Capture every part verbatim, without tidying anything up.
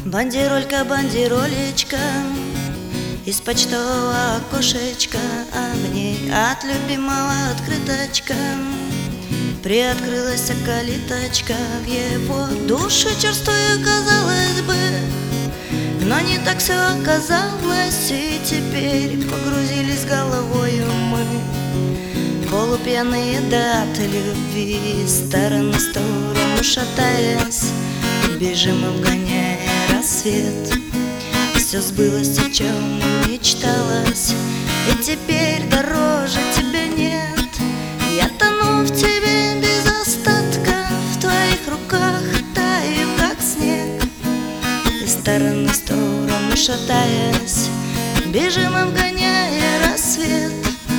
Бандеролька, бандеролечка, из почтового окошечка, а в ней от любимого открыточка. Приоткрылась калиточка в его душу черствую, казалось бы, но не так все оказалось, и теперь погрузились головою мы, полупьяные до от любви, стороны в сторону шатаясь, бежим, обгоняя рассвет. Все сбылось, о чем мечталось, и теперь дороже тебя нет. Я тону в тебе без остатка, в твоих руках таю, как снег. Из стороны в сторону шатаясь, бежим, обгоняя рассвет.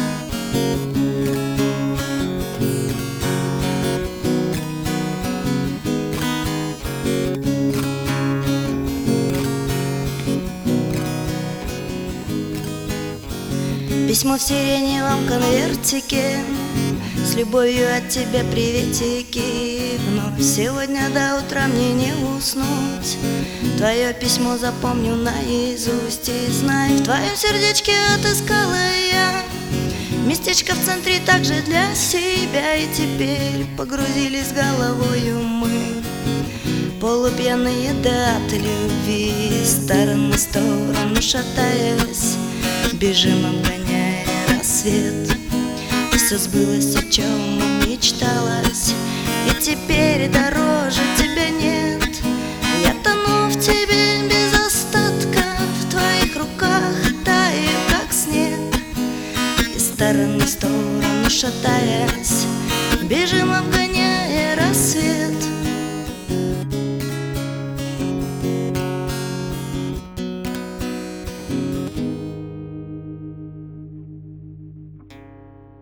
Письмо в сиреневом конвертике, с любовью от тебя приветики. Вновь сегодня до утра мне не уснуть, твое письмо запомню наизусть. И знай, в твоем сердечке отыскала я местечко в центре также для себя. И теперь погрузились головою мы, полупьяные до от любви, стороны в сторону шатаясь, бежим, обгоняя рассвет. Все сбылось, о чем мечталось, и теперь дороже тебя нет. Я тону в тебе без остатка, в твоих руках таю, как снег. Из стороны в сторону шатаясь, бежим, обгоняя рассвет.